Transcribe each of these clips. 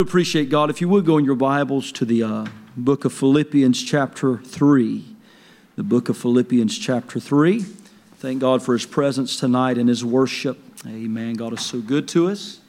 Appreciate God. If you would go in your Bibles to the book of Philippians chapter 3. The book of Philippians chapter 3. Thank God for His presence tonight and His worship. Amen. God is so good to us.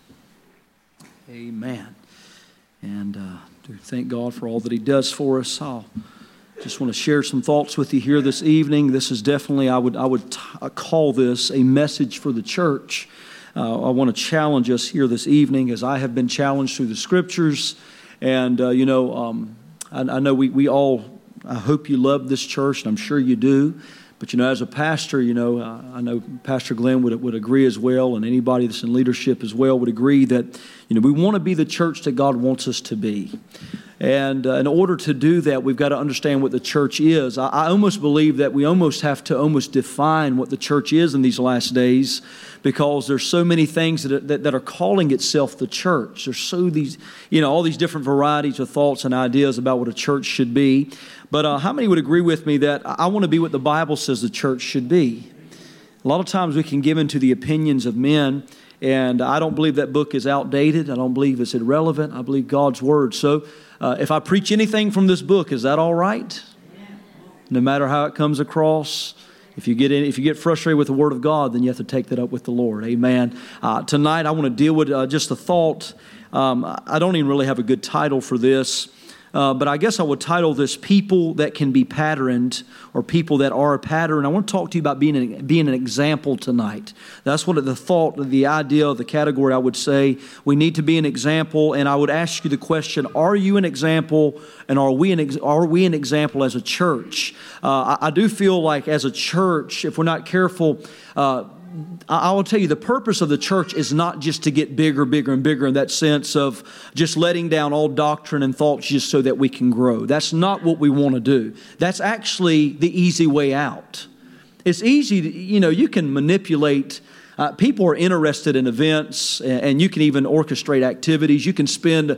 Amen. And thank God for all that He does for us. I just want to share some thoughts with you here this evening. This is definitely, I would call this a message for the church. I want to challenge us here this evening as I have been challenged through the Scriptures. And, I know we all, I hope you love this church, and I'm sure you do. But, as a pastor, I know Pastor Glenn would agree as well, and anybody that's in leadership as well would agree that, we want to be the church that God wants us to be. And in order to do that, we've got to understand what the church is. I almost believe that we almost have to define what the church is in these last days, because there's so many things that are calling itself the church. There's all these different varieties of thoughts and ideas about what a church should be. But how many would agree with me that I want to be what the Bible says the church should be? A lot of times we can give into the opinions of men, and I don't believe that book is outdated. I don't believe it's irrelevant. I believe God's Word. So if I preach anything from this book, is that all right? No matter how it comes across. If you get frustrated with the Word of God, then you have to take that up with the Lord. Amen. Tonight I want to deal with just a thought. I don't even really have a good title for this. But I guess I would title this "People That Can Be Patterned," or "People That Are a Pattern." I want to talk to you about being an example tonight. That's what the idea, the category I would say. We need to be an example, and I would ask you the question: are you an example, and are we an example as a church? I do feel like as a church, if we're not careful, I will tell you, the purpose of the church is not just to get bigger, bigger, and bigger in that sense of just letting down all doctrine and thoughts just so that we can grow. That's not what we want to do. That's actually the easy way out. It's easy to, you can manipulate. People are interested in events, and you can even orchestrate activities. You can spend,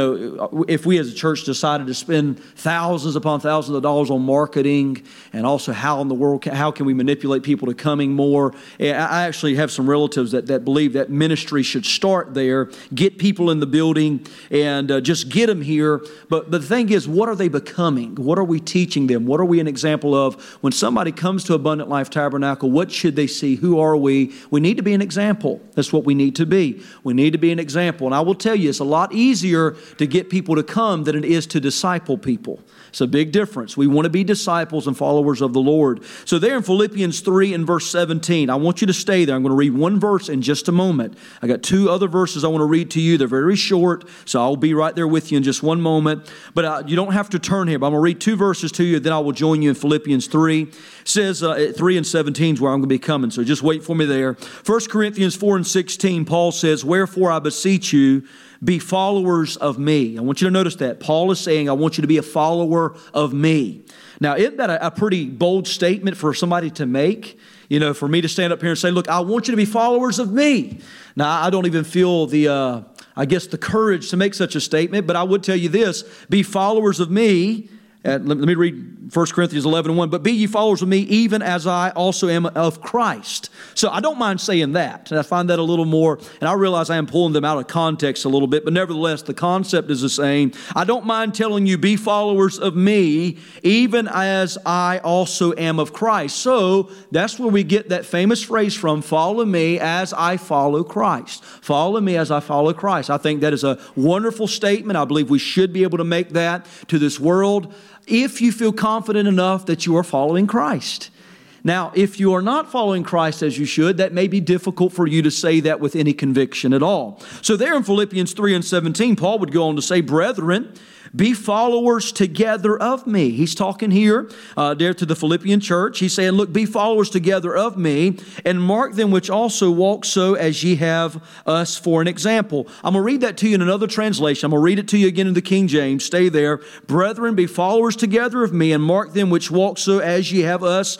if we as a church decided to spend thousands upon thousands of dollars on marketing, and also how can we manipulate people to coming more. I actually have some relatives that believe that ministry should start there, get people in the building, and just get them here. But the thing is, what are they becoming? What are we teaching them? What are we an example of? When somebody comes to Abundant Life Tabernacle, what should they see? Who are we? We need to be an example. That's what we need to be. We need to be an example. And I will tell you, it's a lot easier to get people to come than it is to disciple people. It's a big difference. We want to be disciples and followers of the Lord. So there in Philippians 3 and verse 17, I want you to stay there. I'm going to read one verse in just a moment. I got two other verses I want to read to you. They're very short, so I'll be right there with you in just one moment. But you don't have to turn here. But I'm going to read two verses to you, then I will join you in Philippians 3. It says 3 and 17 is where I'm going to be coming, so just wait for me there. 1 Corinthians 4 and 16, Paul says, "Wherefore I beseech you, be followers of me." I want you to notice that. Paul is saying, I want you to be a follower of me. Now, isn't that a pretty bold statement for somebody to make? For me to stand up here and say, look, I want you to be followers of me. Now, I don't even feel the courage to make such a statement, but I would tell you this: be followers of me. Let me read 1 Corinthians 11:1. "But be ye followers of me, even as I also am of Christ." So I don't mind saying that. And I find that a little more, and I realize I am pulling them out of context a little bit, but nevertheless, the concept is the same. I don't mind telling you, be followers of me, even as I also am of Christ. So that's where we get that famous phrase from: follow me as I follow Christ. Follow me as I follow Christ. I think that is a wonderful statement. I believe we should be able to make that to this world, if you feel confident enough that you are following Christ. Now, if you are not following Christ as you should, that may be difficult for you to say that with any conviction at all. So there in Philippians 3 and 17, Paul would go on to say, "Brethren, be followers together of me." He's talking here there to the Philippian church. He's saying, look, be followers together of me, and mark them which also walk so as ye have us for an example. I'm going to read that to you in another translation. I'm going to read it to you again in the King James. Stay there. "Brethren, be followers together of me, and mark them which walk so as ye have us for an example.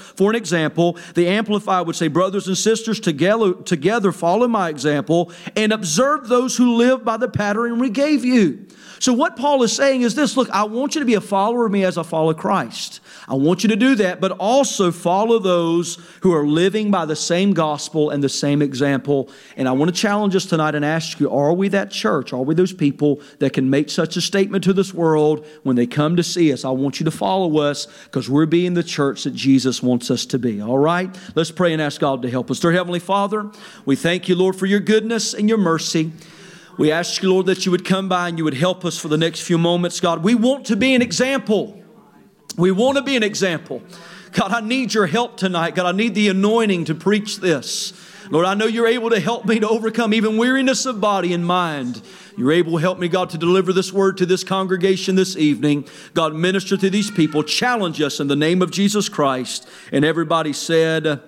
example. The Amplified would say, brothers and sisters, together follow my example and observe those who live by the pattern we gave you. So what Paul is saying is this: look, I want you to be a follower of me as I follow Christ. I want you to do that, but also follow those who are living by the same gospel and the same example. And I want to challenge us tonight and ask you, are we that church? Are we those people that can make such a statement to this world when they come to see us? I want you to follow us because we're being the church that Jesus wants us to be. All right? Let's pray and ask God to help us. Dear Heavenly Father, we thank you, Lord, for your goodness and your mercy. We ask you, Lord, that you would come by and you would help us for the next few moments. God, we want to be an example. We want to be an example. God, I need your help tonight. God, I need the anointing to preach this. Lord, I know you're able to help me to overcome even weariness of body and mind. You're able to help me, God, to deliver this word to this congregation this evening. God, minister to these people. Challenge us in the name of Jesus Christ. And everybody said,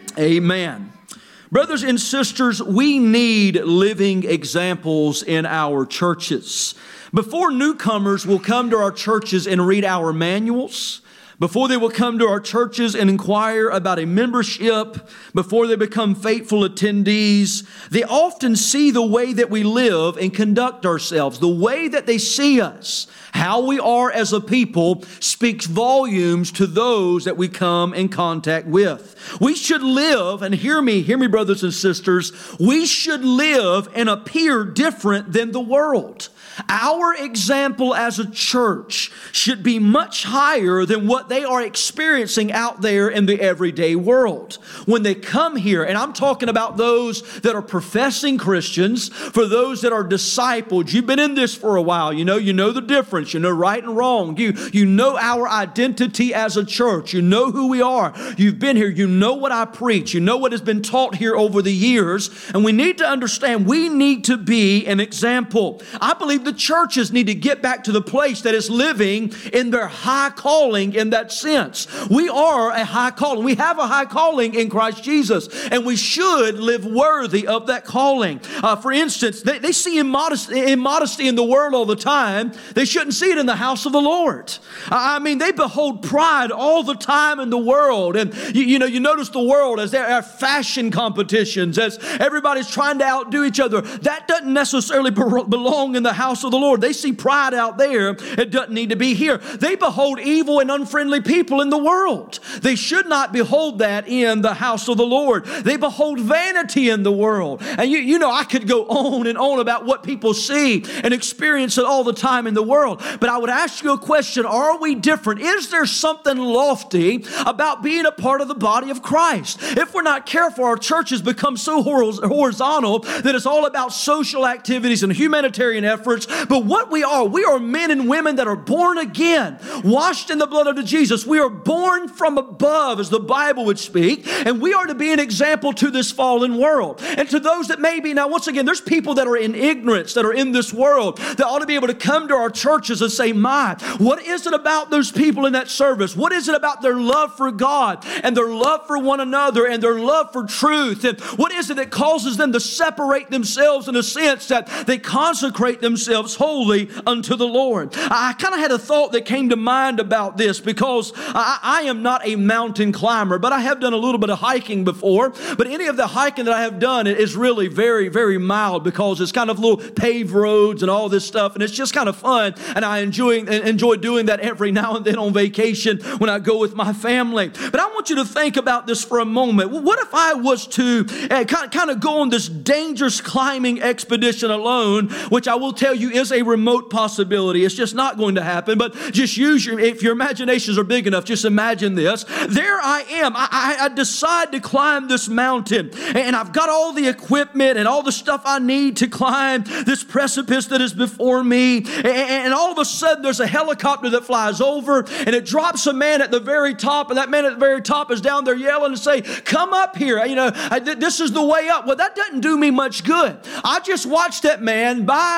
amen. Brothers and sisters, we need living examples in our churches. Before newcomers will come to our churches and read our manuals, before they will come to our churches and inquire about a membership, before they become faithful attendees, they often see the way that we live and conduct ourselves. The way that they see us, how we are as a people, speaks volumes to those that we come in contact with. We should live, and hear me brothers and sisters, we should live and appear different than the world. Our example as a church should be much higher than what they are experiencing out there in the everyday world. When they come here, and I'm talking about those that are professing Christians, for those that are disciples, you've been in this for a while, you know the difference, you know right and wrong, you know our identity as a church, you know who we are, you've been here, you know what I preach, you know what has been taught here over the years, and we need to understand we need to be an example. I believe the churches need to get back to the place that is living in their high calling in that sense. We are a high calling. We have a high calling in Christ Jesus, and we should live worthy of that calling. For instance, they see immodesty in the world all the time. They shouldn't see it in the house of the Lord. I mean, they behold pride all the time in the world. And you notice the world as there are fashion competitions, as everybody's trying to outdo each other. That doesn't necessarily belong in the house of the Lord. They see pride out there. It doesn't need to be here. They behold evil and unfriendly people in the world. They should not behold that in the house of the Lord. They behold vanity in the world. And you know, I could go on and on about what people see and experience it all the time in the world. But I would ask you a question. Are we different? Is there something lofty about being a part of the body of Christ? If we're not careful, our churches become so horizontal that it's all about social activities and humanitarian efforts. But what we are men and women that are born again, washed in the blood of Jesus. We are born from above, as the Bible would speak, and we are to be an example to this fallen world. And to those that may be, now once again, there's people that are in ignorance, that are in this world, that ought to be able to come to our churches and say, what is it about those people in that service? What is it about their love for God and their love for one another and their love for truth? And what is it that causes them to separate themselves in a sense that they consecrate themselves wholly unto the Lord? I kind of had a thought that came to mind about this because I am not a mountain climber, but I have done a little bit of hiking before. But any of the hiking that I have done is really very, very mild because it's kind of little paved roads and all this stuff, and it's just kind of fun. And I enjoy doing that every now and then on vacation when I go with my family. But I want you to think about this for a moment. What if I was to kind of go on this dangerous climbing expedition alone, which I will tell you is a remote possibility. It's just not going to happen, but just if your imaginations are big enough, just imagine this. There I am. I decide to climb this mountain, and I've got all the equipment and all the stuff I need to climb this precipice that is before me, and all of a sudden there's a helicopter that flies over, and it drops a man at the very top, and that man at the very top is down there yelling and say, come up here, this is the way up. Well, that doesn't do me much good. I just watched that man by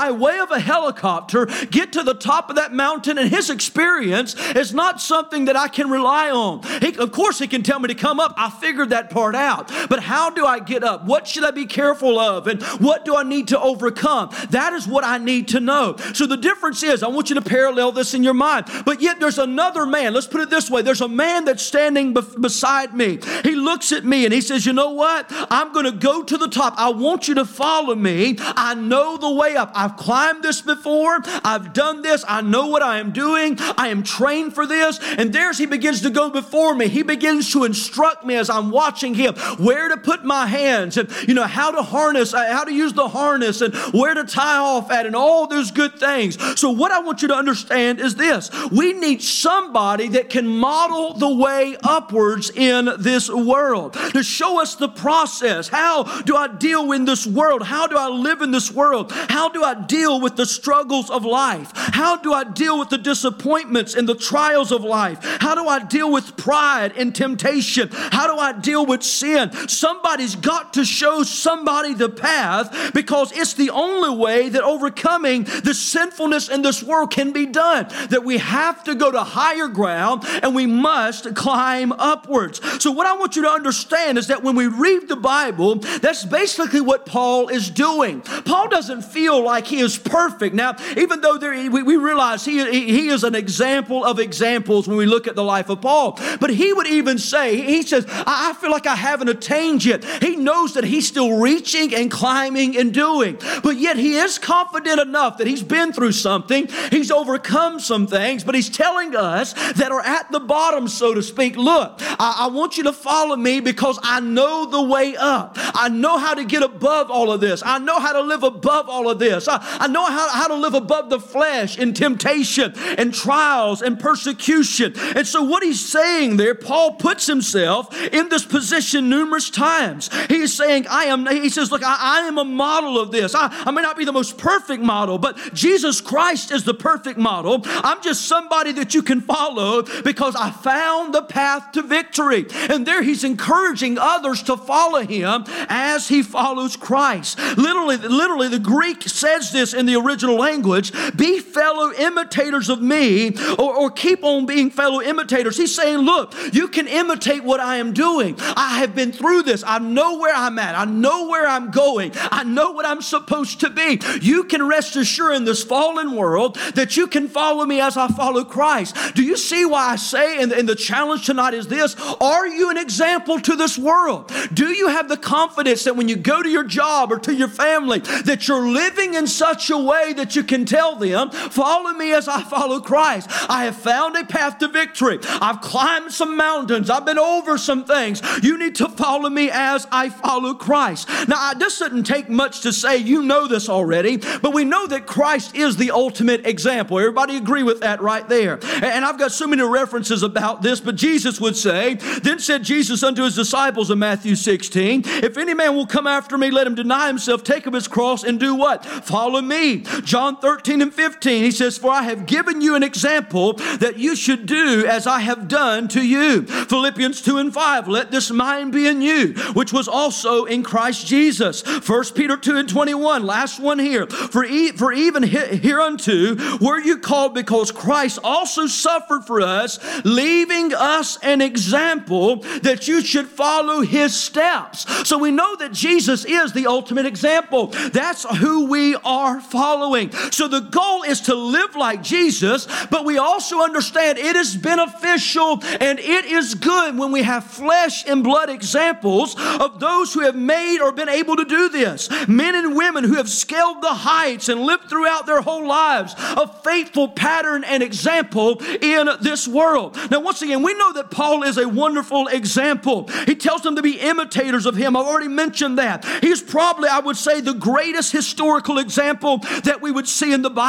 by way of a helicopter get to the top of that mountain, and his experience is not something that I can rely on. Of course, he can tell me to come up. I figured that part out. But how do I get up? What should I be careful of? And what do I need to overcome? That is what I need to know. So the difference is, I want you to parallel this in your mind. But yet there's another man. Let's put it this way. There's a man that's standing beside me. He looks at me and he says, you know what? I'm going to go to the top. I want you to follow me. I know the way up. I've climbed this before. I've done this. I know what I am doing. I am trained for this. And there's he begins to go before me. He begins to instruct me as I'm watching him where to put my hands and, how to harness, how to use the harness and where to tie off at and all those good things. So what I want you to understand is this. We need somebody that can model the way upwards in this world to show us the process. How do I deal in this world? How do I live in this world? How do I deal with the struggles of life? How do I deal with the disappointments and the trials of life? How do I deal with pride and temptation? How do I deal with sin? Somebody's got to show somebody the path, because it's the only way that overcoming the sinfulness in this world can be done. That we have to go to higher ground and we must climb upwards. So what I want you to understand is that when we read the Bible, that's basically what Paul is doing. Paul doesn't feel like he is perfect. Now, even though we realize he is an example of examples when we look at the life of Paul, but he would even say, he says, I feel like I haven't attained yet. He knows that he's still reaching and climbing and doing, but yet he is confident enough that he's been through something, he's overcome some things, but he's telling us that are at the bottom, so to speak, look, I want you to follow me because I know the way up. I know how to get above all of this. I know how to live above all of this. I know how to live above the flesh in temptation and trials and persecution. And so what he's saying there, Paul puts himself in this position numerous times. He's saying, he says, look, I am a model of this. I may not be the most perfect model, but Jesus Christ is the perfect model. I'm just somebody that you can follow because I found the path to victory. And there he's encouraging others to follow him as he follows Christ. Literally, the Greek says this in the original language, be fellow imitators of me, or keep on being fellow imitators. He's saying, look, you can imitate what I am doing. I have been through this. I know where I'm at. I know where I'm going. I know what I'm supposed to be. You can rest assured in this fallen world that you can follow me as I follow Christ. Do you see why I say, and the challenge tonight is this, are you an example to this world? Do you have the confidence that when you go to your job or to your family, that you're living in such a way that you can tell them, follow me as I follow Christ. I have found a path to victory. I've climbed some mountains. I've been over some things. You need to follow me as I follow Christ. Now, this doesn't take much to say, you know this already, but we know that Christ is the ultimate example. Everybody agree with that right there? And I've got so many references about this, but Jesus would say, then said Jesus unto his disciples in Matthew 16, if any man will come after me, let him deny himself, take up his cross, and do what? Follow me. John 13 and 15, he says, for I have given you an example that you should do as I have done to you. Philippians 2 and 5, let this mind be in you, which was also in Christ Jesus. 1 Peter 2 and 21, last one here. For even hereunto were you called, because Christ also suffered for us, leaving us an example that you should follow his steps. So we know that Jesus is the ultimate example. That's who we are following. So the goal is to live like Jesus, but we also understand it is beneficial and it is good when we have flesh and blood examples of those who have made or been able to do this. Men and women who have scaled the heights and lived throughout their whole lives a faithful pattern and example in this world. Now, once again, we know that Paul is a wonderful example. He tells them to be imitators of him. I've already mentioned that. He's probably, I would say, the greatest historical example that we would see in the Bible.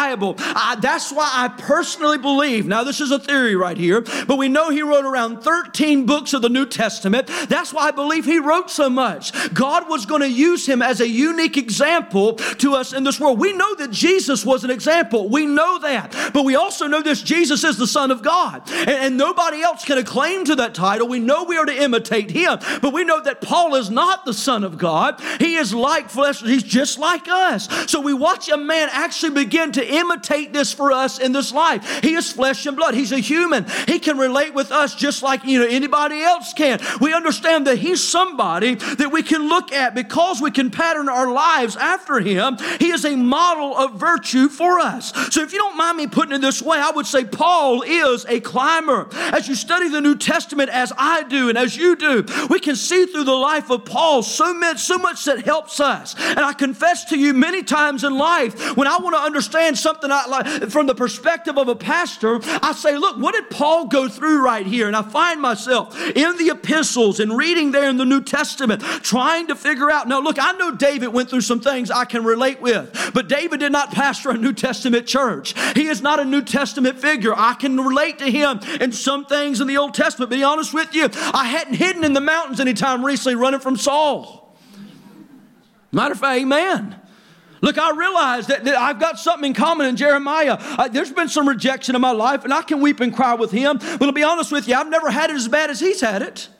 That's why I personally believe, now this is a theory right here, but we know he wrote around 13 books of the New Testament. That's why I believe he wrote so much. God was going to use him as a unique example to us in this world. We know that Jesus was an example. We know that. But we also know this: Jesus is the Son of God. And nobody else can claim to that title. We know we are to imitate him. But we know that Paul is not the Son of God. He is like flesh. He's just like us. So we watch a man actually begin to imitate this for us in this life. He is flesh and blood. He's a human. He can relate with us just like anybody else can. We understand that he's somebody that we can look at because we can pattern our lives after him. He is a model of virtue for us. So if you don't mind me putting it this way, I would say Paul is a climber. As you study the New Testament as I do and as you do, we can see through the life of Paul so much that helps us. And I confess to you, many times in life, when I want to understand something from the perspective of a pastor, I say, look, what did Paul go through right here? And I find myself in the epistles and reading there in the New Testament, trying to figure out. Now, look, I know David went through some things I can relate with, but David did not pastor a New Testament church. He is not a New Testament figure. I can relate to him in some things in the Old Testament. But to be honest with you, I hadn't hidden in the mountains any time recently running from Saul. Matter of fact, amen. Look, I realize that I've got something in common in Jeremiah. There's been some rejection in my life, and I can weep and cry with him. But to be honest with you, I've never had it as bad as he's had it.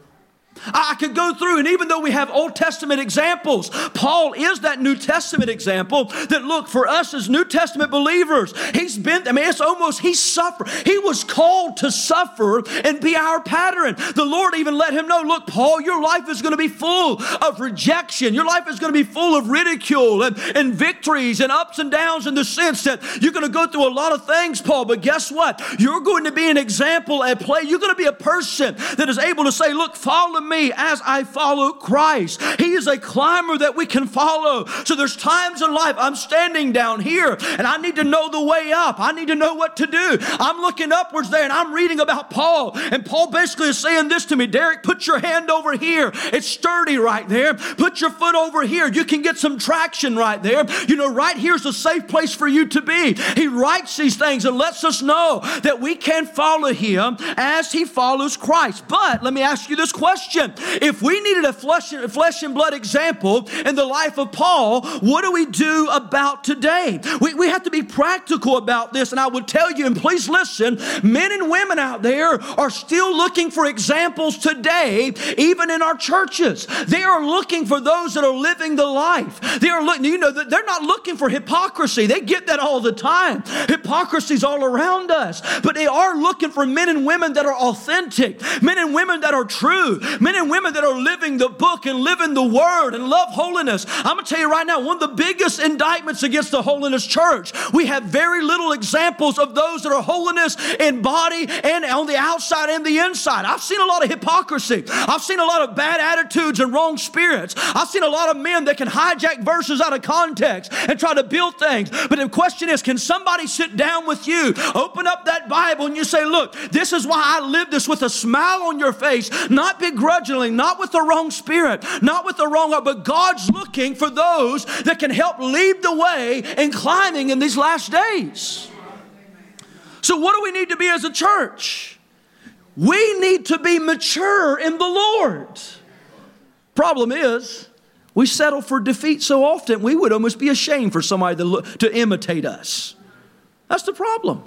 I could go through, and even though we have Old Testament examples, Paul is that New Testament example that, look, for us as New Testament believers, he suffered. He was called to suffer and be our pattern. The Lord even let him know, look, Paul, your life is going to be full of rejection. Your life is going to be full of ridicule and victories and ups and downs, in the sense that you're going to go through a lot of things, Paul, but guess what? You're going to be an example at play. You're going to be a person that is able to say, look, follow me as I follow Christ. He is a climber that we can follow. So there's times in life I'm standing down here and I need to know the way up. I need to know what to do. I'm looking upwards there and I'm reading about Paul. And Paul basically is saying this to me: Derek, put your hand over here. It's sturdy right there. Put your foot over here. You can get some traction right there. Right here's a safe place for you to be. He writes these things and lets us know that we can follow him as he follows Christ. But let me ask you this question. If we needed a flesh and blood example in the life of Paul, what do we do about today? We have to be practical about this. And I would tell you, and please listen, men and women out there are still looking for examples today, even in our churches. They are looking for those that are living the life. They are looking, they're not looking for hypocrisy. They get that all the time. Hypocrisy's all around us. But they are looking for men and women that are authentic, men and women that are true, men and women that are living the book and living the word and love holiness. I'm going to tell you right now, one of the biggest indictments against the holiness church, we have very little examples of those that are holiness in body and on the outside and the inside. I've seen a lot of hypocrisy. I've seen a lot of bad attitudes and wrong spirits. I've seen a lot of men that can hijack verses out of context and try to build things. But the question is, can somebody sit down with you, open up that Bible, and you say, look, this is why I live this with a smile on your face, not begrudgingly, not with the wrong spirit, not with the wrong heart, but God's looking for those that can help lead the way in climbing in these last days. So what do we need to be as a church? We need to be mature in the Lord. Problem is, we settle for defeat so often, we would almost be ashamed for somebody to imitate us. That's the problem.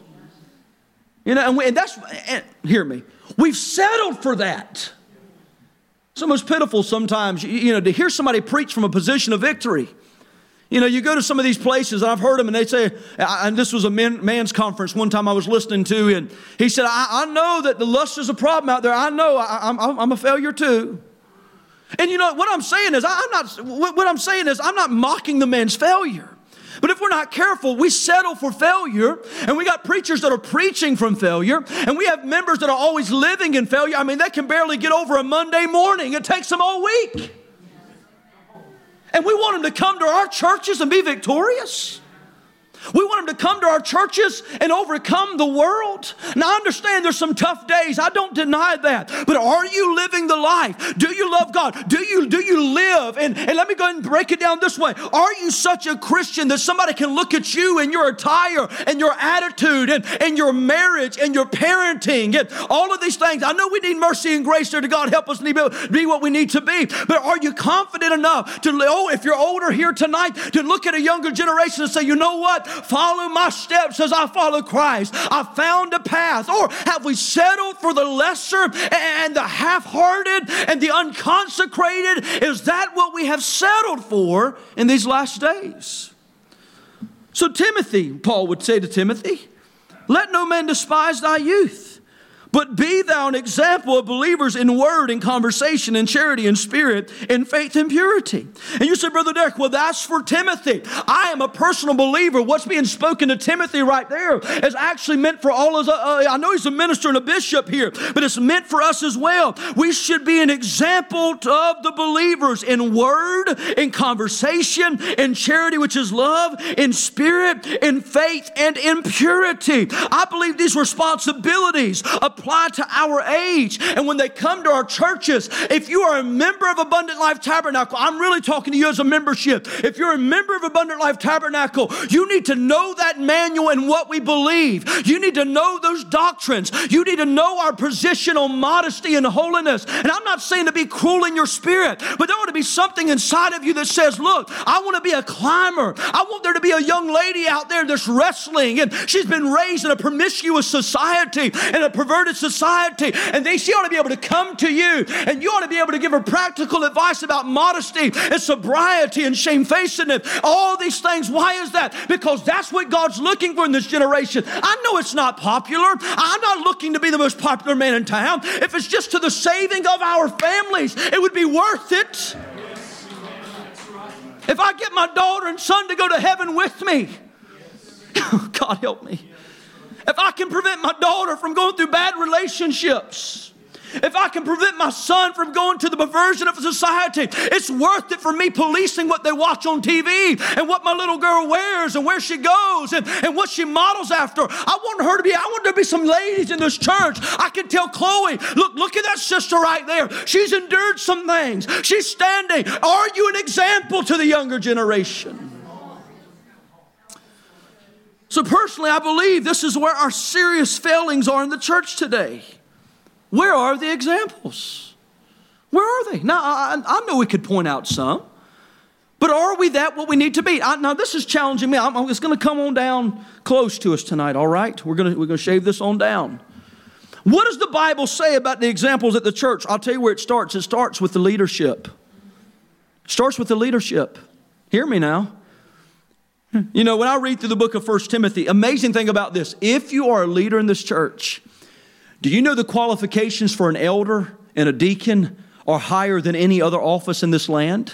And hear me, we've settled for that. It's almost pitiful sometimes, to hear somebody preach from a position of victory. You go to some of these places, and I've heard them, and they say, and this was a man's conference one time I was listening to, and he said, I know that the lust is a problem out there. I know I'm a failure too. And what I'm saying is, I'm not mocking the man's failure. But if we're not careful, we settle for failure, and we got preachers that are preaching from failure, and we have members that are always living in failure. I mean, they can barely get over a Monday morning. It takes them all week. And we want them to come to our churches and be victorious. We want them to come to our churches and overcome the world. Now, I understand there's some tough days. I don't deny that. But are you living the life? Do you love God? Do you live? And let me go ahead and break it down this way. Are you such a Christian that somebody can look at you and your attire and your attitude and your marriage and your parenting and all of these things? I know we need mercy and grace there to God help us be what we need to be. But are you confident enough to, if you're older here tonight, to look at a younger generation and say, you know what? Follow my steps as I follow Christ. I found a path. Or have we settled for the lesser and the half-hearted and the unconsecrated? Is that what we have settled for in these last days? So Timothy, Paul would say to Timothy, let no man despise thy youth, but be thou an example of believers in word, in conversation, in charity, in spirit, in faith, and purity. And you say, Brother Derek, well, that's for Timothy. I am a personal believer. What's being spoken to Timothy right there is actually meant for all of us. I know he's a minister and a bishop here, but it's meant for us as well. We should be an example of the believers in word, in conversation, in charity, which is love, in spirit, in faith, and in purity. I believe these responsibilities apply to our age. And when they come to our churches, if you are a member of Abundant Life Tabernacle, I'm really talking to you as a membership. If you're a member of Abundant Life Tabernacle, you need to know that manual and what we believe. You need to know those doctrines. You need to know our position on modesty and holiness. And I'm not saying to be cruel in your spirit, but there ought to be something inside of you that says, look, I want to be a climber. I want there to be a young lady out there that's wrestling, and she's been raised in a promiscuous society and a perverted society, and she ought to be able to come to you, and you ought to be able to give her practical advice about modesty and sobriety and shamefacedness, all these things. Why is that? Because that's what God's looking for in this generation. I know it's not popular. I'm not looking to be the most popular man in town. If it's just to the saving of our families, it would be worth it. If I get my daughter and son to go to heaven with me, God help me. If I can prevent my daughter from going through bad relationships, if I can prevent my son from going to the perversion of society, it's worth it for me policing what they watch on TV and what my little girl wears and where she goes and what she models after. I want there to be some ladies in this church. I can tell Chloe, look at that sister right there. She's endured some things. She's standing. Are you an example to the younger generation? So personally, I believe this is where our serious failings are in the church today. Where are the examples? Where are they? Now, I know we could point out some, but are we what we need to be? Now, this is challenging me. It's going to come on down close to us tonight, all right? We're going to shave this on down. What does the Bible say about the examples at the church? I'll tell you where it starts. It starts with the leadership. It starts with the leadership. Hear me now. You know, when I read through the book of 1 Timothy, amazing thing about this, if you are a leader in this church, do you know the qualifications for an elder and a deacon are higher than any other office in this land?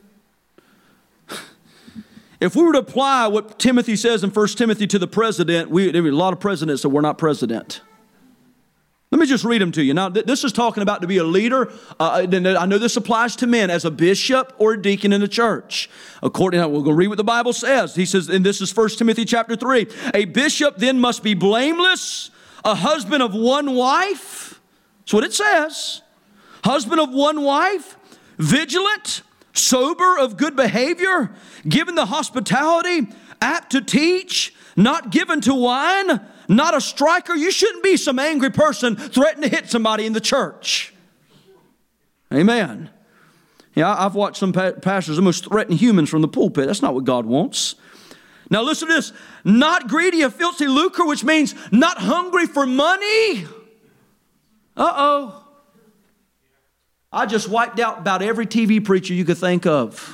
If we were to apply what Timothy says in 1 Timothy to the president, there are a lot of presidents that were not president. Let me just read them to you. Now, this is talking about to be a leader. I know this applies to men as a bishop or a deacon in the church. We're going to read what the Bible says. He says, and this is 1 Timothy chapter 3. A bishop then must be blameless, a husband of one wife. That's what it says. Husband of one wife, vigilant, sober, of good behavior, given the hospitality, apt to teach, not given to wine, not a striker. You shouldn't be some angry person threatening to hit somebody in the church. Amen. Yeah, I've watched some pastors almost threaten humans from the pulpit. That's not what God wants. Now listen to this. Not greedy of filthy lucre, which means not hungry for money. Uh-oh. I just wiped out about every TV preacher you could think of.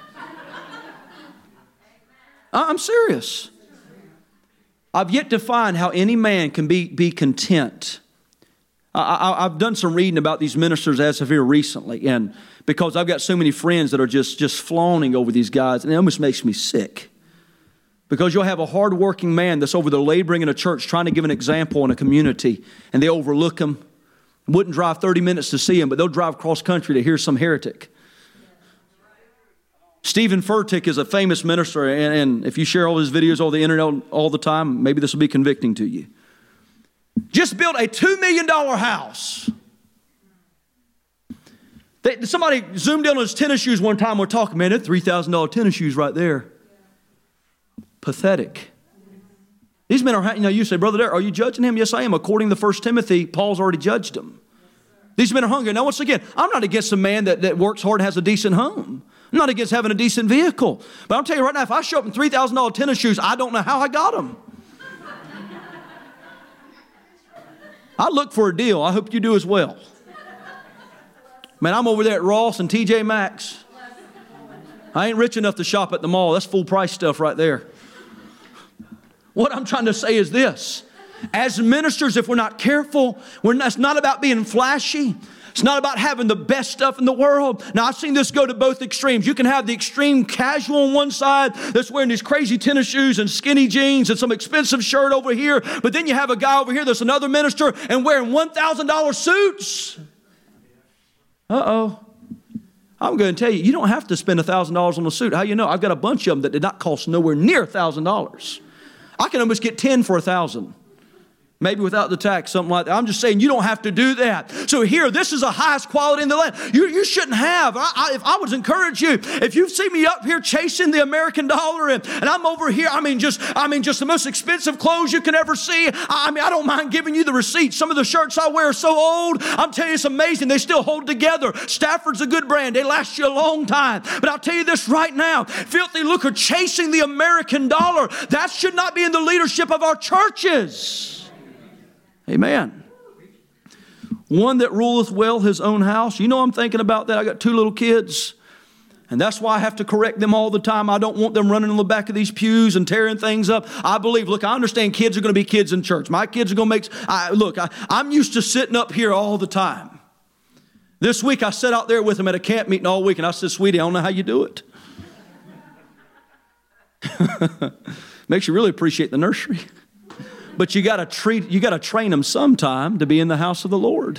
I'm serious. I've yet to find how any man can be content. I've done some reading about these ministers as of here recently, and because I've got so many friends that are just fawning over these guys, and it almost makes me sick. Because you'll have a hard-working man that's over there laboring in a church trying to give an example in a community, and they overlook him. Wouldn't drive 30 minutes to see him, but they'll drive cross country to hear some heretic. Stephen Furtick is a famous minister, and if you share all his videos on the internet all the time, maybe this will be convicting to you. Just built a $2 million house. Somebody zoomed in on his tennis shoes one time. We're talking, man, they're $3,000 tennis shoes right there. Pathetic. These men are, you say, Brother Derek, are you judging him? Yes, I am. According to 1 Timothy, Paul's already judged him. These men are hungry. Now, once again, I'm not against a man that works hard and has a decent home. I'm not against having a decent vehicle. But I'll tell you right now, if I show up in $3,000 tennis shoes, I don't know how I got them. I look for a deal. I hope you do as well. Man, I'm over there at Ross and TJ Maxx. I ain't rich enough to shop at the mall. That's full price stuff right there. What I'm trying to say is this. As ministers, if we're not careful, it's not about being flashy. It's not about having the best stuff in the world. Now, I've seen this go to both extremes. You can have the extreme casual on one side that's wearing these crazy tennis shoes and skinny jeans and some expensive shirt over here. But then you have a guy over here that's another minister and wearing $1,000 suits. Uh-oh. I'm going to tell you, you don't have to spend $1,000 on a suit. How you know? I've got a bunch of them that did not cost nowhere near $1,000. I can almost get 10 for $1,000. Maybe without the tax, something like that. I'm just saying you don't have to do that. So here, this is the highest quality in the land. You shouldn't have. If I would encourage you, if you see me up here chasing the American dollar and I'm over here, just the most expensive clothes you can ever see. I don't mind giving you the receipt. Some of the shirts I wear are so old. I'm telling you, it's amazing. They still hold together. Stafford's a good brand. They last you a long time. But I'll tell you this right now. Filthy lucre chasing the American dollar. That should not be in the leadership of our churches. Amen. One that ruleth well his own house. You know I'm thinking about that. I got 2 little kids. And that's why I have to correct them all the time. I don't want them running on the back of these pews and tearing things up. I understand kids are going to be kids in church. My kids are going to make... I'm used to sitting up here all the time. This week I sat out there with them at a camp meeting all week and I said, sweetie, I don't know how you do it. Makes you really appreciate the nursery. But you got to train them sometime to be in the house of the Lord.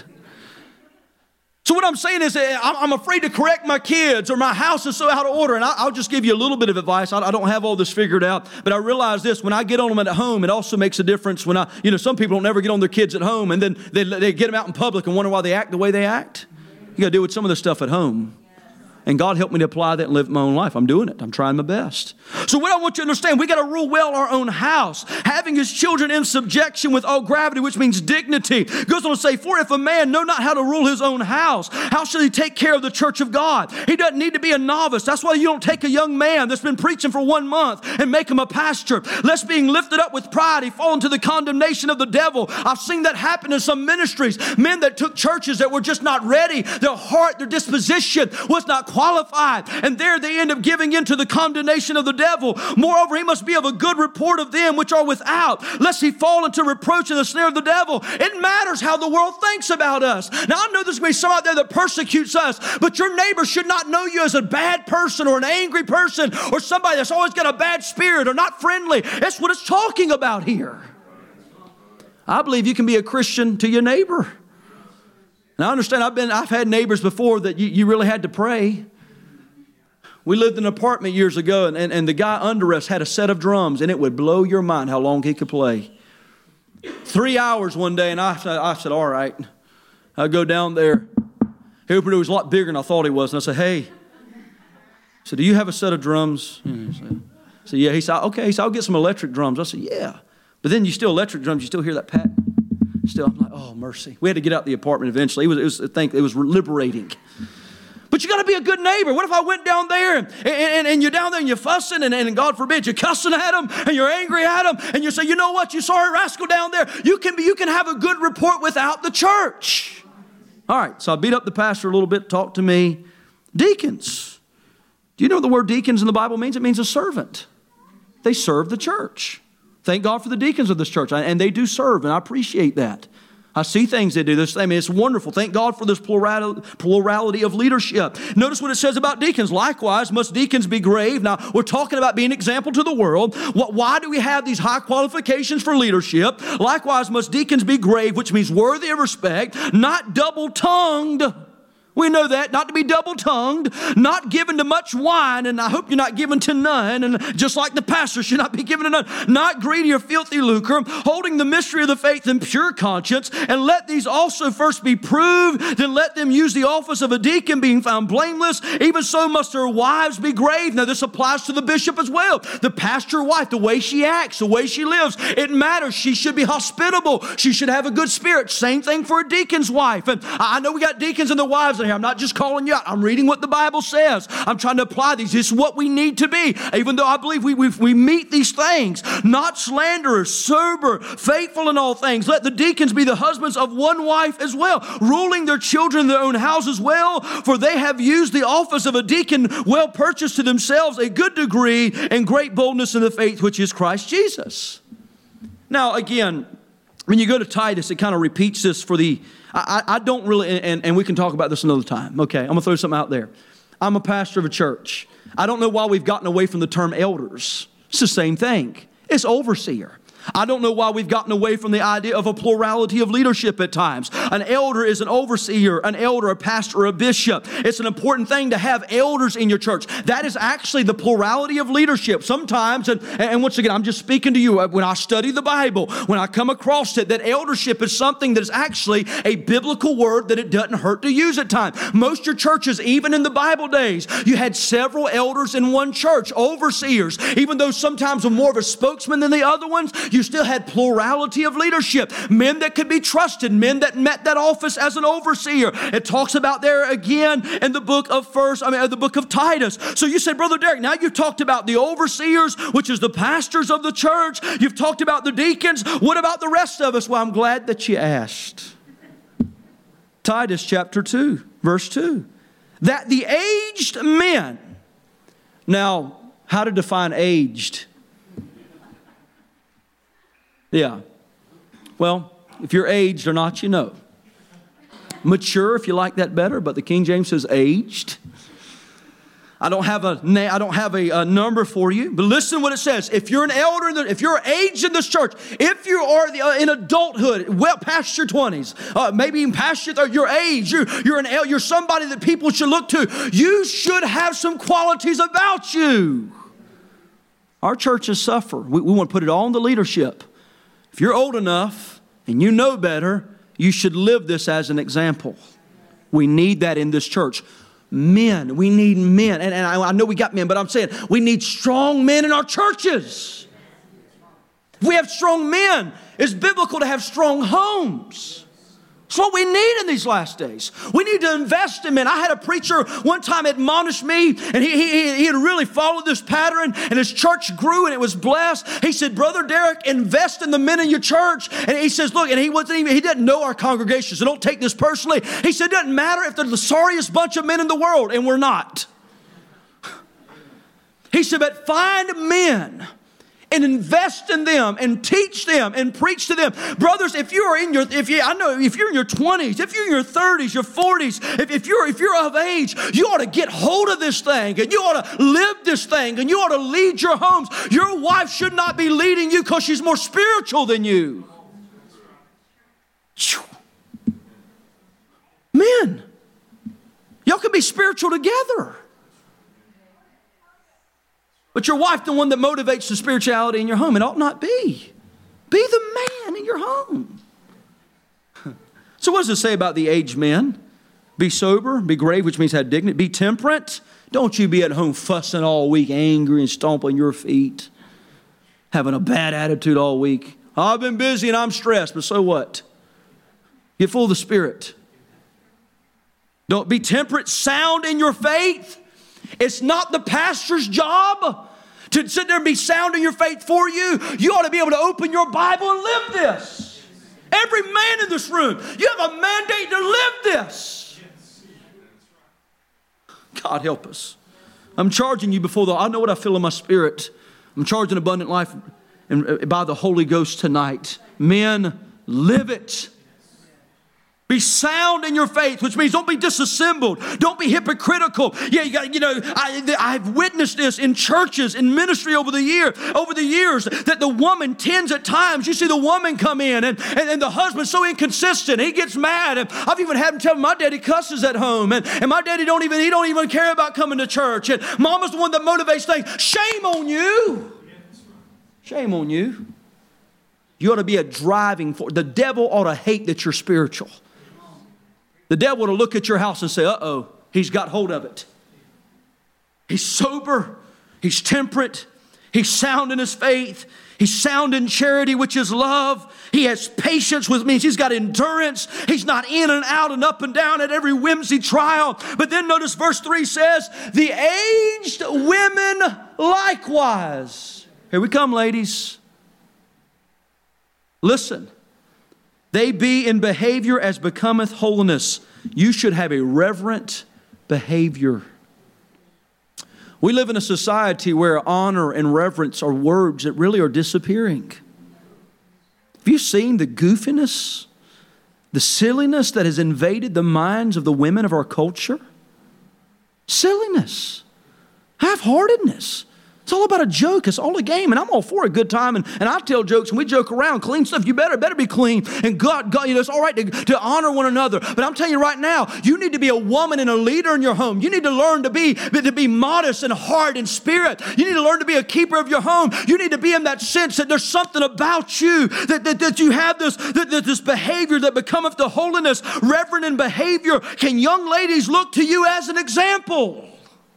So what I'm saying is I'm afraid to correct my kids or my house is so out of order. And I'll just give you a little bit of advice. I don't have all this figured out. But I realize this, when I get on them at home, it also makes a difference when some people don't never get on their kids at home. And then they get them out in public and wonder why they act the way they act. You got to deal with some of the stuff at home. And God helped me to apply that and live my own life. I'm doing it. I'm trying my best. So what I want you to understand, we got to rule well our own house, having his children in subjection with all gravity, which means dignity. It goes on to say, for if a man know not how to rule his own house, how shall he take care of the church of God? He doesn't need to be a novice. That's why you don't take a young man that's been preaching for 1 month and make him a pastor. Lest being lifted up with pride, he fall into the condemnation of the devil. I've seen that happen in some ministries. Men that took churches that were just not ready. Their heart, their disposition was not qualified. And there they end up giving into the condemnation of the devil. Moreover, he must be of a good report of them which are without, lest he fall into reproach and the snare of the devil. It matters how the world thinks about us. Now, I know there's going to be some out there that persecutes us, but your neighbor should not know you as a bad person or an angry person or somebody that's always got a bad spirit or not friendly. That's what it's talking about here. I believe you can be a Christian to your neighbor. Now, I understand I've had neighbors before that you really had to pray. We lived in an apartment years ago, and the guy under us had a set of drums, and it would blow your mind how long he could play. 3 hours one day, and I said, all right. I'll go down there. He opened it was a lot bigger than I thought he was, and I said, hey. I said, do you have a set of drums? I said, yeah. He said, okay. He said, I'll get some electric drums. I said, yeah. But then electric drums, you still hear that pat. Still, I'm like, oh, mercy. We had to get out the apartment eventually. It was liberating. But you got to be a good neighbor. What if I went down there and you're down there and you're fussing and God forbid you're cussing at them and you're angry at them and you say, you know what, you sorry rascal down there. You can have a good report without the church. All right, so I beat up the pastor a little bit, talked to me. Deacons. Do you know what the word deacons in the Bible means? It means a servant. They serve the church. Thank God for the deacons of this church. And they do serve, and I appreciate that. I see things they do. It's wonderful. Thank God for this plurality of leadership. Notice what it says about deacons. Likewise, must deacons be grave. Now, we're talking about being an example to the world. Why do we have these high qualifications for leadership? Likewise, must deacons be grave, which means worthy of respect, not double-tongued. We know that, not to be double-tongued, not given to much wine, and I hope you're not given to none, and just like the pastor should not be given to none, not greedy or filthy lucre, holding the mystery of the faith in pure conscience, and let these also first be proved, then let them use the office of a deacon, being found blameless. Even so must their wives be grave. Now this applies to the bishop as well. The pastor wife, the way she acts, the way she lives, it matters. She should be hospitable. She should have a good spirit. Same thing for a deacon's wife. And I know we got deacons and their wives in here. I'm not just calling you out. I'm reading what the Bible says. I'm trying to apply these. This is what we need to be. Even though I believe we meet these things. Not slanderers, sober, faithful in all things. Let the deacons be the husbands of one wife as well, ruling their children in their own houses well, for they have used the office of a deacon, well purchased to themselves a good degree and great boldness in the faith which is Christ Jesus. Now again, when you go to Titus, it kind of repeats this for the, I don't really, and we can talk about this another time. Okay, I'm going to throw something out there. I'm a pastor of a church. I don't know why we've gotten away from the term elders. It's the same thing. It's overseer. I don't know why we've gotten away from the idea of a plurality of leadership at times. An elder is an overseer, an elder, a pastor, a bishop. It's an important thing to have elders in your church. That is actually the plurality of leadership. Sometimes, and once again, I'm just speaking to you, when I study the Bible, when I come across it, that eldership is something that is actually a biblical word that it doesn't hurt to use at times. Most of your churches, even in the Bible days, you had several elders in one church, overseers. Even though sometimes were more of a spokesman than the other ones, you still had plurality of leadership. Men that could be trusted, men that met that office as an overseer. It talks about there again in the book of the book of Titus. So you say, Brother Derek, now you've talked about the overseers, which is the pastors of the church. You've talked about the deacons. What about the rest of us? Well, I'm glad that you asked. Titus chapter 2, verse 2. That the aged men. Now, how to define aged? Yeah. Well, if you're aged or not, you know. Mature, if you like that better, but the King James says aged. I don't have a number for you, but listen what it says. If you're an elder, if you're aged in this church, if you are in adulthood, well past your 20s, maybe even past your age, you're somebody that people should look to. You should have some qualities about you. Our churches suffer. We want to put it all in the leadership. If you're old enough and you know better, you should live this as an example. We need that in this church. Men, we need men. And I know we got men, but I'm saying we need strong men in our churches. If we have strong men, it's biblical to have strong homes. It's what we need in these last days. We need to invest in men. I had a preacher one time admonish me, and he had really followed this pattern, and his church grew and it was blessed. He said, Brother Derek, invest in the men in your church. And he says, look, and he didn't know our congregation, so don't take this personally. He said, it doesn't matter if they're the sorriest bunch of men in the world, and we're not. He said, but find men and invest in them and teach them and preach to them. Brothers, if you're in your 20s, if you're in your 30s, your 40s, if you're of age, you ought to get hold of this thing and you ought to live this thing and you ought to lead your homes. Your wife should not be leading you because she's more spiritual than you. Men, y'all can be spiritual together. But your wife, the one that motivates the spirituality in your home, it ought not be. Be the man in your home. So what does it say about the aged men? Be sober, be grave, which means have dignity. Be temperate. Don't you be at home fussing all week, angry and stomping your feet, having a bad attitude all week. I've been busy and I'm stressed, but so what? Get full of the Spirit. Don't be temperate, sound in your faith. It's not the pastor's job to sit there and be sound in your faith for you. You ought to be able to open your Bible and live this. Every man in this room, you have a mandate to live this. God help us. I'm charging you I know what I feel in my spirit. I'm charging abundant life by the Holy Ghost tonight. Men, live it. Be sound in your faith, which means don't be disassembled. Don't be hypocritical. Yeah, I've witnessed this in churches, in ministry over the years, that the woman tends at times, you see the woman come in and the husband's so inconsistent. He gets mad. And I've even had him tell me, my daddy cusses at home. And my daddy don't even care about coming to church. And mama's the one that motivates things. Shame on you. Shame on you. You ought to be a driving force. The devil ought to hate that you're spiritual. The devil ought to look at your house and say, uh-oh, he's got hold of it. He's sober. He's temperate. He's sound in his faith. He's sound in charity, which is love. He has patience, which means he's got endurance. He's not in and out and up and down at every whimsy trial. But then notice verse 3 says, the aged women likewise. Here we come, ladies. Listen. They be in behavior as becometh holiness. You should have a reverent behavior. We live in a society where honor and reverence are words that really are disappearing. Have you seen the goofiness, the silliness that has invaded the minds of the women of our culture? Silliness, half-heartedness. It's all about a joke. It's all a game. And I'm all for a good time. And I tell jokes and we joke around. Clean stuff. You better be clean. And God, it's all right to honor one another. But I'm telling you right now, you need to be a woman and a leader in your home. You need to learn to be modest and hard in spirit. You need to learn to be a keeper of your home. You need to be in that sense that there's something about you that you have this behavior that becometh the holiness, reverent in behavior. Can young ladies look to you as an example?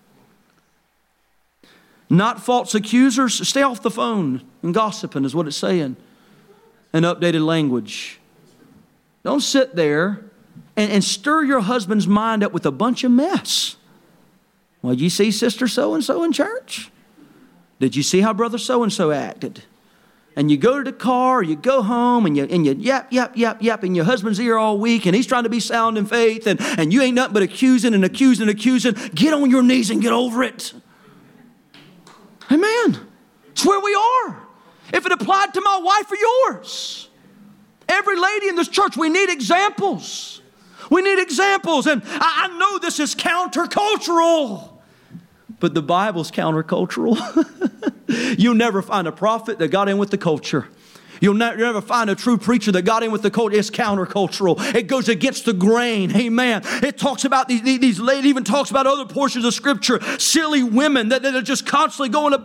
Not false accusers. Stay off the phone and gossiping is what it's saying in updated language. Don't sit there and stir your husband's mind up with a bunch of mess. Well, you see sister so-and-so in church? Did you see how brother so-and-so acted? And you go to the car, or you go home, and you yap in your husband's ear all week, and he's trying to be sound in faith, and you ain't nothing but accusing. Get on your knees and get over it. Amen. It's where we are. If it applied to my wife or yours. Every lady in this church, we need examples. We need examples. And I know this is countercultural. But the Bible's countercultural. You'll never find a prophet that got in with the culture. You'll never find a true preacher that got in with the culture. It's countercultural. It goes against the grain. Amen. It talks about these ladies, even talks about other portions of Scripture. Silly women that are just constantly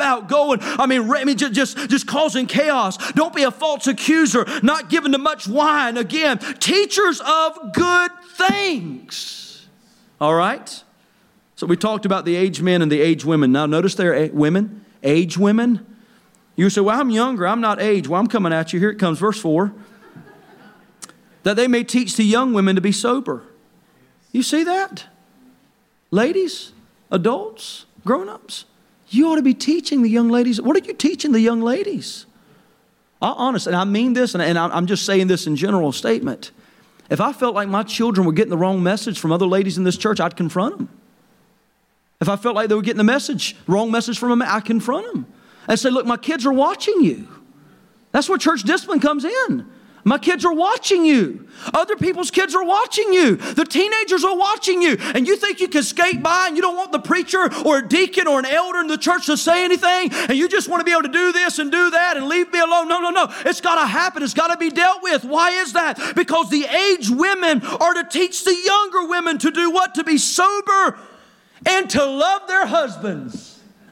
just causing chaos. Don't be a false accuser. Not given to much wine. Again, teachers of good things. All right? So we talked about the aged men and the aged women. Now notice there, women, aged women. You say, well, I'm younger, I'm not aged. Well, I'm coming at you. Here it comes, verse 4. That they may teach the young women to be sober. You see that? Ladies, adults, grown-ups, you ought to be teaching the young ladies. What are you teaching the young ladies? Honestly, and I mean this, and I'm just saying this in general statement. If I felt like my children were getting the wrong message from other ladies in this church, I'd confront them. If I felt like they were getting the wrong message from a man, I'd confront them. And say, look, my kids are watching you. That's where church discipline comes in. My kids are watching you. Other people's kids are watching you. The teenagers are watching you. And you think you can skate by and you don't want the preacher or a deacon or an elder in the church to say anything. And you just want to be able to do this and do that and leave me alone. No. It's got to happen. It's got to be dealt with. Why is that? Because the aged women are to teach the younger women to do what? To be sober and to love their husbands.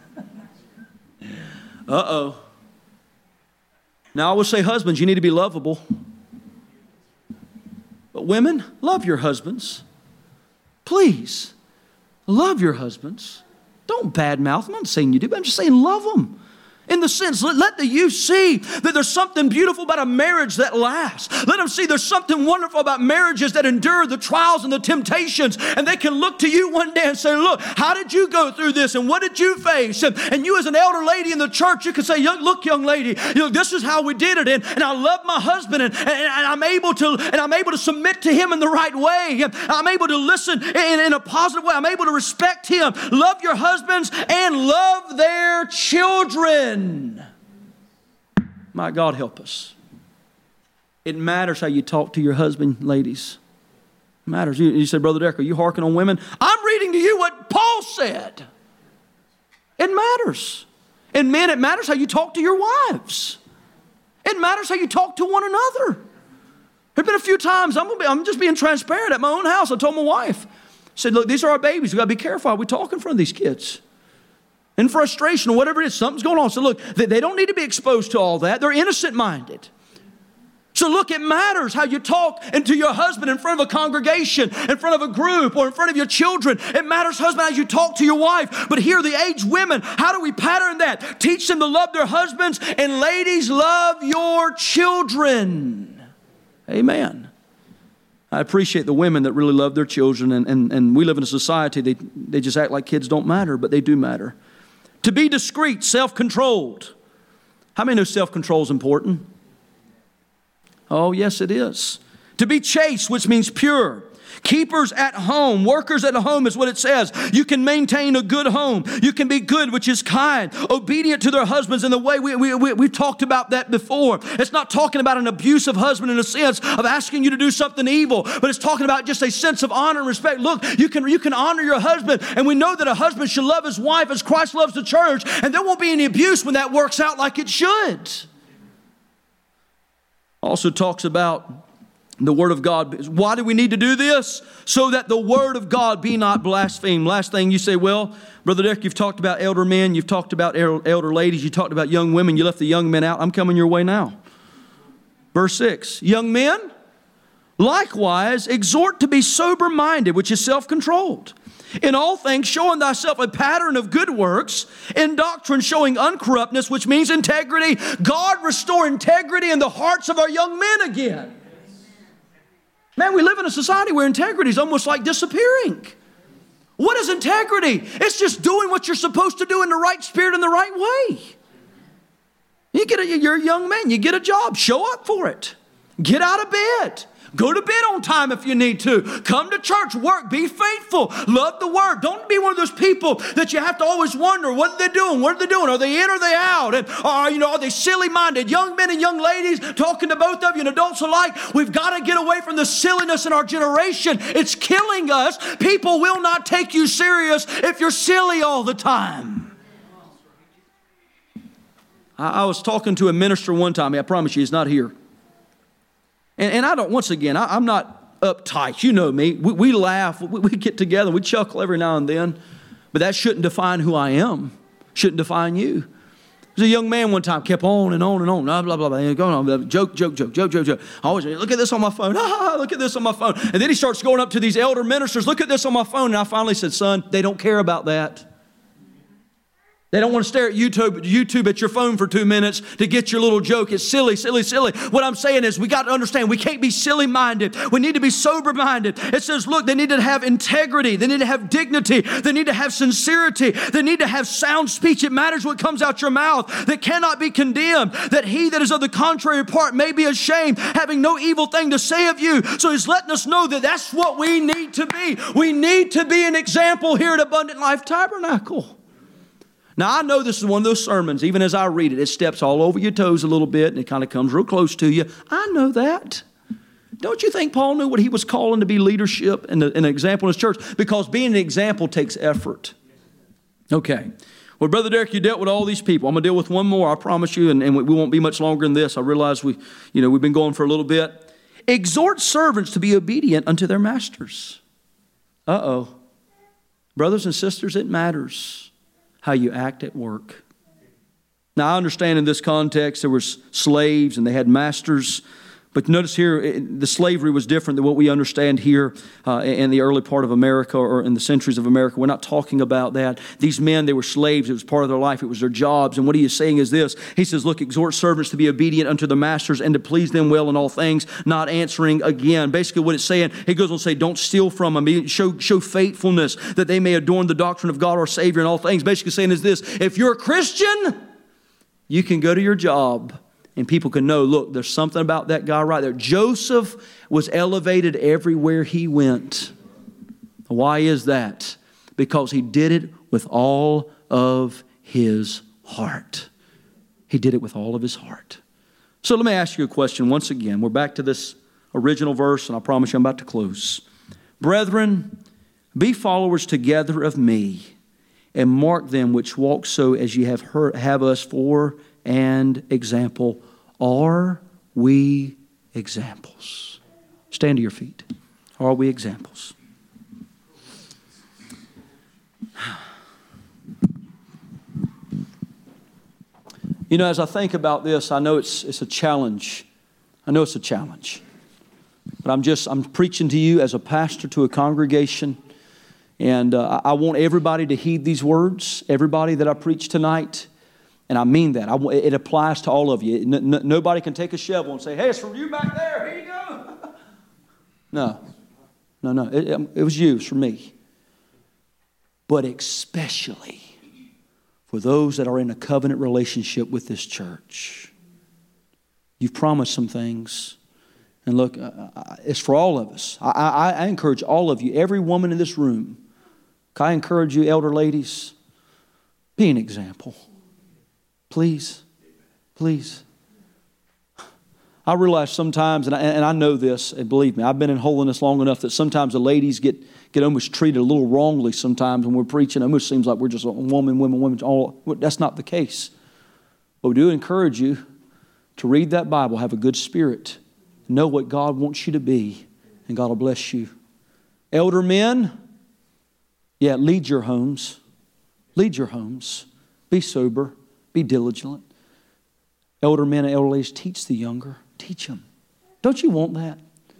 Uh-oh. Now, I would say, husbands, you need to be lovable. But women, love your husbands. Please, love your husbands. Don't badmouth them. I'm not saying you do, but I'm just saying love them. In the sense, let the youth see that there's something beautiful about a marriage that lasts. Let them see there's something wonderful about marriages that endure the trials and the temptations. And they can look to you one day and say, look, how did you go through this? And what did you face? And you as an elder lady in the church, you can say, look, young lady, this is how we did it. And I love my husband and I'm able to submit to him in the right way. And I'm able to listen in a positive way. I'm able to respect him. Love your husbands and love their children. My God, help us. It matters how you talk to your husband, ladies. It matters. You say, Brother Decker, are you harking on women? I'm reading to you what Paul said. It matters. And men, it matters how you talk to your wives. It matters how you talk to one another. There have been a few times, I'm just being transparent at my own house. I told my wife, I said, look, these are our babies. We've got to be careful how we talk in front of these kids. In frustration or whatever it is, something's going on. So look, they don't need to be exposed to all that. They're innocent-minded. So look, it matters how you talk to your husband in front of a congregation, in front of a group, or in front of your children. It matters, husband, how you talk to your wife. But here, the aged women, how do we pattern that? Teach them to love their husbands, and ladies, love your children. Amen. I appreciate the women that really love their children, and we live in a society, they just act like kids don't matter, but they do matter. To be discreet, self-controlled. How many know self-control is important? Oh, yes, it is. To be chaste, which means pure. Keepers at home, workers at home is what it says. You can maintain a good home. You can be good, which is kind, obedient to their husbands in the way we've talked about that before. It's not talking about an abusive husband in a sense of asking you to do something evil, but it's talking about just a sense of honor and respect. Look, you can honor your husband, and we know that a husband should love his wife as Christ loves the church, and there won't be any abuse when that works out like it should. Also talks about the Word of God. Why do we need to do this? So that the Word of God be not blasphemed. Last thing you say, well, Brother Dick, you've talked about elder men, you've talked about elder ladies, you talked about young women, you left the young men out. I'm coming your way now. Verse 6, young men, likewise exhort to be sober-minded, which is self-controlled. In all things, showing thyself a pattern of good works. In doctrine, showing uncorruptness, which means integrity. God, restore integrity in the hearts of our young men again. Man, we live in a society where integrity is almost like disappearing. What is integrity? It's just doing what you're supposed to do in the right spirit, in the right way. You're a young man. You get a job. Show up for it. Get out of bed. Go to bed on time if you need to. Come to church, work, be faithful, love the Word. Don't be one of those people that you have to always wonder, what are they doing? What are they doing? Are they in or are they out? And are they silly-minded? Young men and young ladies, talking to both of you and adults alike, we've got to get away from the silliness in our generation. It's killing us. People will not take you serious if you're silly all the time. I was talking to a minister one time. I promise you, he's not here. And I don't, once again, I'm not uptight. You know me. We laugh. We get together. We chuckle every now and then. But that shouldn't define who I am. Shouldn't define you. There's a young man one time kept on and on and on. Blah, blah, blah, blah. Going on. Joke. I always look at this on my phone. Look at this on my phone. And then he starts going up to these elder ministers. Look at this on my phone. And I finally said, son, they don't care about that. They don't want to stare at YouTube at your phone for 2 minutes to get your little joke. It's silly. What I'm saying is we got to understand we can't be silly-minded. We need to be sober-minded. It says, look, they need to have integrity. They need to have dignity. They need to have sincerity. They need to have sound speech. It matters what comes out your mouth. That cannot be condemned. That he that is of the contrary part may be ashamed, having no evil thing to say of you. So he's letting us know that that's what we need to be. We need to be an example here at Abundant Life Tabernacle. Now, I know this is one of those sermons, even as I read it, it steps all over your toes a little bit, and it kind of comes real close to you. I know that. Don't you think Paul knew what he was calling to be leadership and an example in his church? Because being an example takes effort. Okay. Well, Brother Derek, you dealt with all these people. I'm going to deal with one more, I promise you, and we won't be much longer than this. I realize we've been going for a little bit. Exhort servants to be obedient unto their masters. Brothers and sisters, it matters how you act at work. Now, I understand in this context there were slaves and they had masters. But notice here, the slavery was different than what we understand here in the early part of America or in the centuries of America. We're not talking about that. These men, they were slaves. It was part of their life. It was their jobs. And what he is saying is this. He says, look, exhort servants to be obedient unto their masters and to please them well in all things, not answering again. Basically what it's saying, he goes on to say, don't steal from them. Show faithfulness that they may adorn the doctrine of God our Savior in all things. Basically saying is this, if you're a Christian, you can go to your job and people can know, look, there's something about that guy right there. Joseph was elevated everywhere he went. Why is that? Because he did it with all of his heart. He did it with all of his heart. So let me ask you a question once again. We're back to this original verse, and I promise you I'm about to close. Brethren, be followers together of me, and mark them which walk so as ye have us for an example. Are we examples? Stand to your feet. Are we examples? You know, as I think about this, I know it's a challenge. I know it's a challenge. But I'm preaching to you as a pastor to a congregation. And I want everybody to heed these words, everybody that I preach tonight. And I mean that. It applies to all of you. Nobody can take a shovel and say, hey, it's from you back there. Here you go. No. It was you. It's from me. But especially for those that are in a covenant relationship with this church. You've promised some things. And look, it's for all of us. I encourage all of you, every woman in this room. I encourage you, elder ladies, be an example. Please. Please. I realize sometimes, and I know this, and believe me, I've been in holiness long enough that sometimes the ladies get almost treated a little wrongly sometimes when we're preaching. It almost seems like we're just women, all. That's not the case. But we do encourage you to read that Bible, have a good spirit, know what God wants you to be, and God will bless you. Elder men, lead your homes. Lead your homes. Be sober. Be diligent. Elder men and elder ladies, teach the younger. Teach them. Don't you want that?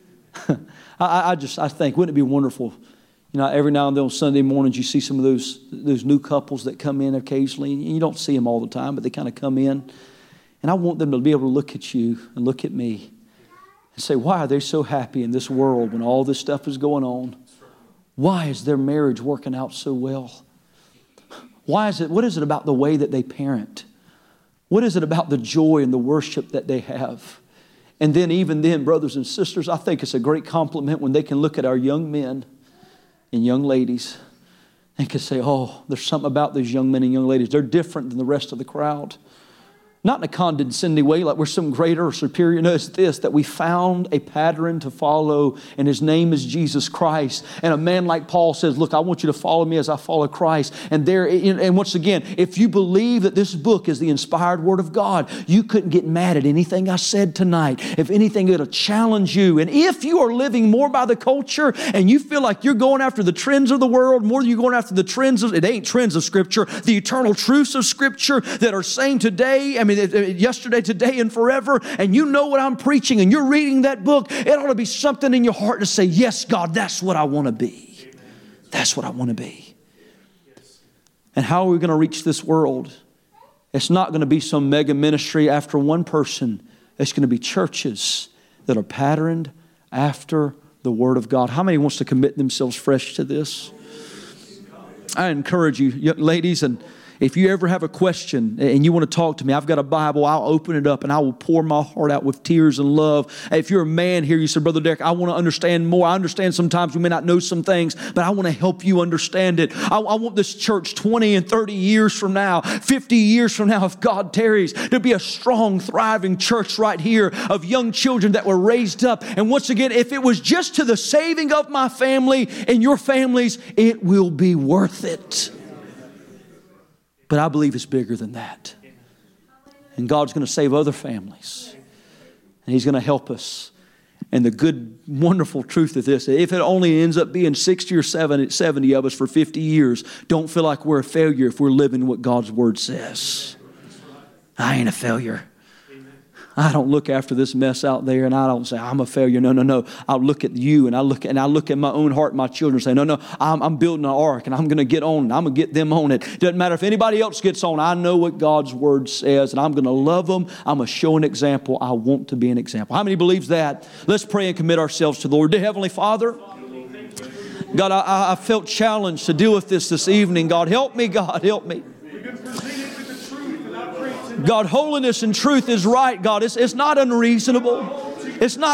I think, wouldn't it be wonderful? You know, every now and then on Sunday mornings, you see some of those new couples that come in occasionally. And you don't see them all the time, but they kind of come in. And I want them to be able to look at you and look at me and say, why are they so happy in this world when all this stuff is going on? Why is their marriage working out so well? What is it about the way that they parent? What is it about the joy and the worship that they have? And then even then, brothers and sisters, I think it's a great compliment when they can look at our young men and young ladies and can say, oh, there's something about these young men and young ladies. They're different than the rest of the crowd. Not in a condescending way like we're some greater or superior. No, it's this, that we found a pattern to follow, and His name is Jesus Christ. And a man like Paul says, look, I want you to follow me as I follow Christ. And once again, if you believe that this book is the inspired Word of God, you couldn't get mad at anything I said tonight. If anything, it'll challenge you. And if you are living more by the culture and you feel like you're going after the trends of the world, more than you're going after the trends of, it ain't trends of Scripture, the eternal truths of Scripture that are saying today, yesterday, today, and forever, and you know what I'm preaching, and you're reading that book, it ought to be something in your heart to say, yes, God, that's what I want to be. Amen. That's what I want to be. Yes. And how are we going to reach this world? It's not going to be some mega ministry after one person. It's going to be churches that are patterned after the Word of God. How many wants to commit themselves fresh to this? I encourage you, ladies, and if you ever have a question and you want to talk to me, I've got a Bible. I'll open it up and I will pour my heart out with tears and love. If you're a man here, you say, Brother Derek, I want to understand more. I understand sometimes we may not know some things, but I want to help you understand it. I want this church 20 and 30 years from now, 50 years from now, if God tarries, to be a strong, thriving church right here of young children that were raised up. And once again, if it was just to the saving of my family and your families, it will be worth it. But I believe it's bigger than that. And God's going to save other families. And He's going to help us. And the good, wonderful truth of this, if it only ends up being 60 or 70 of us for 50 years, don't feel like we're a failure if we're living what God's Word says. I ain't a failure. I don't look after this mess out there and I don't say, I'm a failure. No. I look at you and I look at my own heart and my children and say, no, I'm building an ark and I'm going to get on it. I'm going to get them on it. Doesn't matter if anybody else gets on. I know what God's Word says and I'm going to love them. I'm going to show an example. I want to be an example. How many believes that? Let's pray and commit ourselves to the Lord. Dear Heavenly Father, God, I felt challenged to deal with this evening. God, help me. God, help me. God, holiness and truth is right, God. It's not unreasonable. It's not